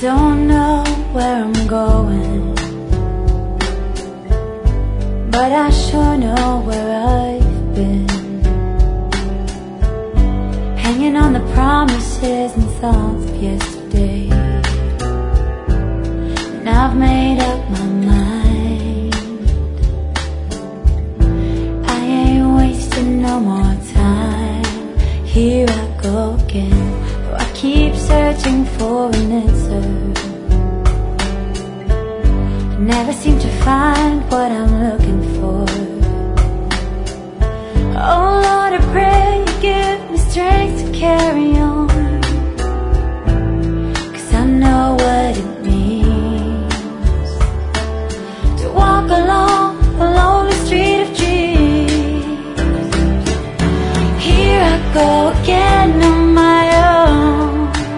don't know where I'm going, but I sure know where I've been. Hanging on the promises and thoughts of yesterday, and I've made up my mind. I ain't wasting no more time. Here I go again, though I keep searching for an answer. I never seem to find what I'm looking for. Oh Lord, I pray you give me strength to carry on, 'cause I know what it means to walk along the lonely street of dreams. Here I go again on my own,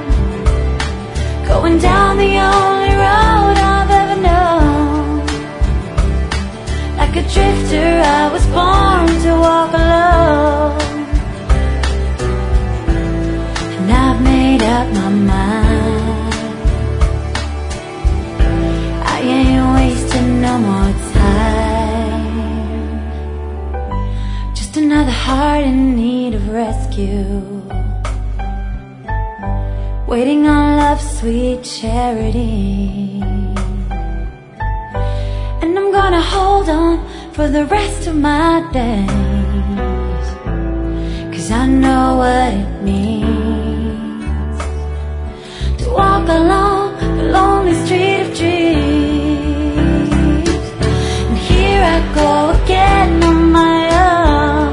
going down the only road I've ever known. Like a drifter, I was born to walk alone, and I've made up my mind. I ain't wasting no more time. Just another heart in need of rescue, waiting on love's sweet charity. And I'm gonna hold on for the rest of my days, 'cause I know what it means to walk along the lonely street of dreams. And here I go again on my own,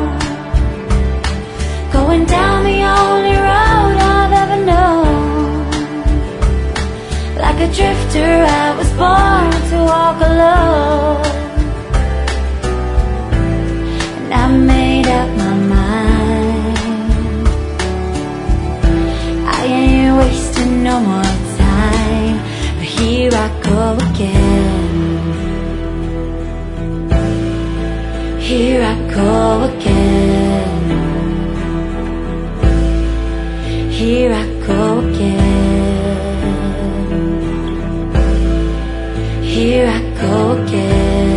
going down the only road I've ever known. Like a drifter, I was born to walk alone, and I made up my mind. I ain't wasting no more time, but here I go again. Here I go again. Here I go again. Here I go again.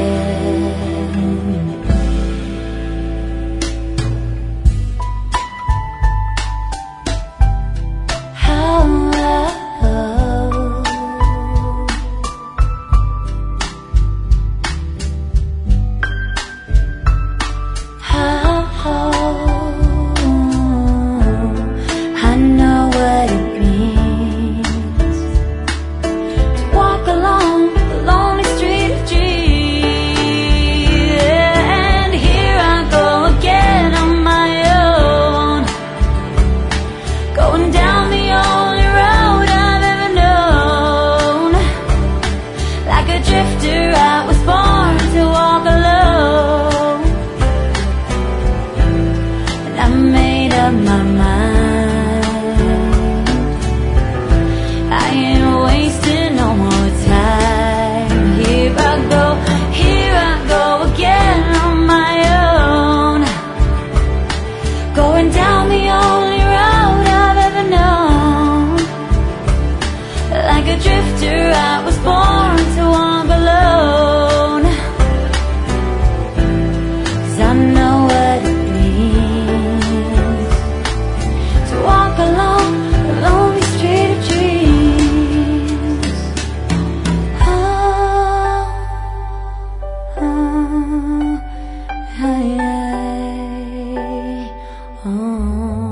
My mind, I ain't wasting no more time. Here I go again on my own, going down the only road I've ever known. Like a drifter, I was born to walk alone, 'cause I know what it means to walk along the lonely street of dreams. Oh, oh, oh.